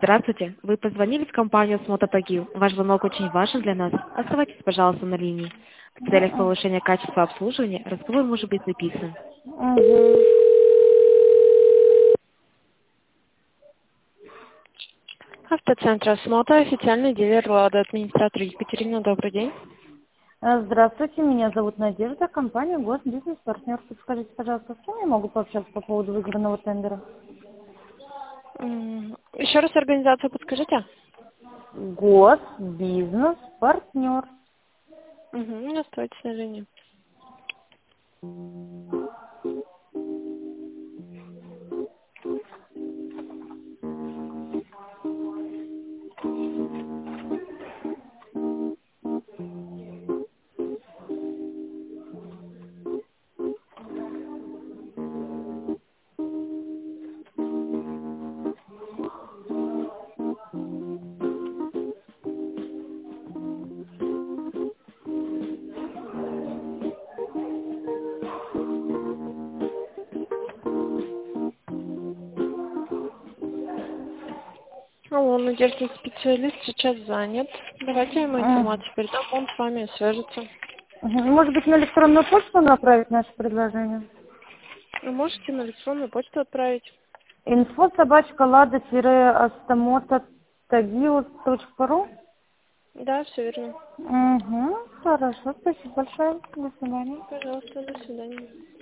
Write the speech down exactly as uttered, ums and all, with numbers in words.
Здравствуйте. Вы позвонили в компанию «Смототагил». Ваш звонок очень важен для нас. Оставайтесь, пожалуйста, на линии. В целях Мгм. повышения качества обслуживания разговор может быть записан. Мгм. Автоцентр «Осмотр», официальный дилер «Лада», администратор Екатерина. Добрый день. Э, Здравствуйте, меня зовут Надежда, компания «Госбизнес-партнер». Подскажите, пожалуйста, с кем я могу пообщаться по поводу выигранного тендера? М, Еще раз организацию подскажите. Госбизнес-партнер. Угу, оставайтесь на линии. Алло, Надежда, специалист сейчас занят. Давайте я ему Мгм. информацию передам, он с вами свяжется. Мгм. Может быть, на электронную почту направить наше предложение? Вы можете на электронную почту отправить. Инфо собачка лада астамота тагил точка ру. Да, все верно. Угу. Хорошо, спасибо большое. До свидания. Пожалуйста, до свидания.